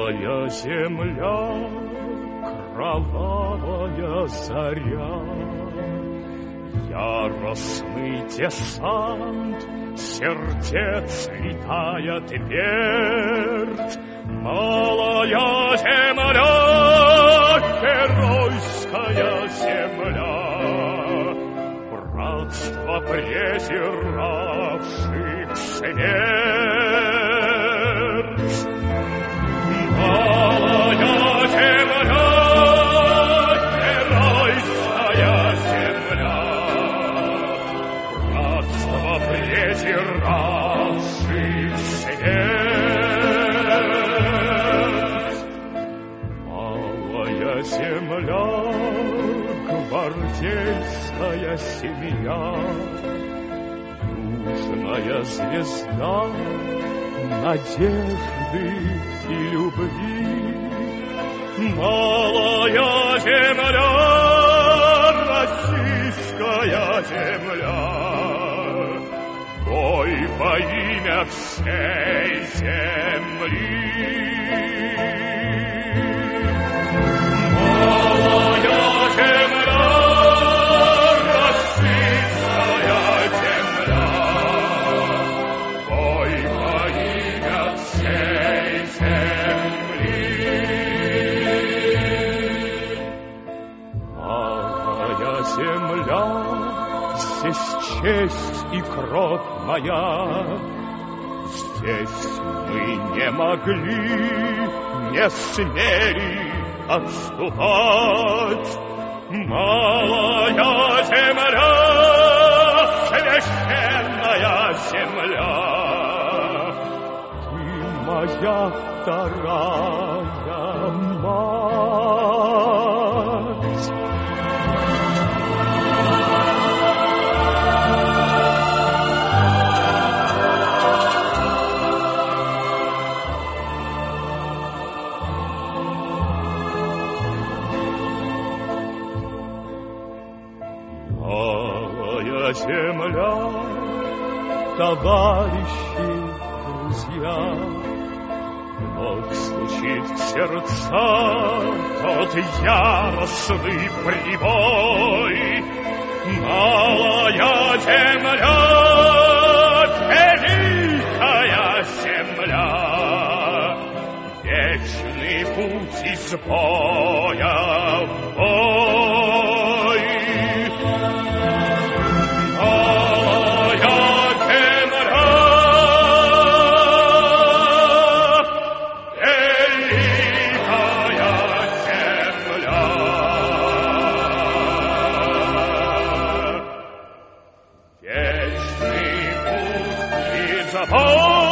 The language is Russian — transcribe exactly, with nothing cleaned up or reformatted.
Малая земля, кровавая заря, яростный десант сердец летает вверх. Малая земля, геройская земля, братство презиравших смерть. Малая земля, геройская земля, братство презиравших смерть. Малая земля, гвардейская семья, южная звезда надежды и любви. Малая земля, российская земля, бой во имя всей земли. Малая земля, российская земля, бой во имя всей земли. Малая земля, здесь честь и кровь моя, здесь мы не могли, не смели отступать. Малая земля, священная земля, ты моя вторая мать. Малая земля, товарищи, друзья, вновь стучит в сердца тот яростный прибой. Малая земля, великая земля, вечный путь из боя в бой. Малая земля, великая земля, вечный путь из боя.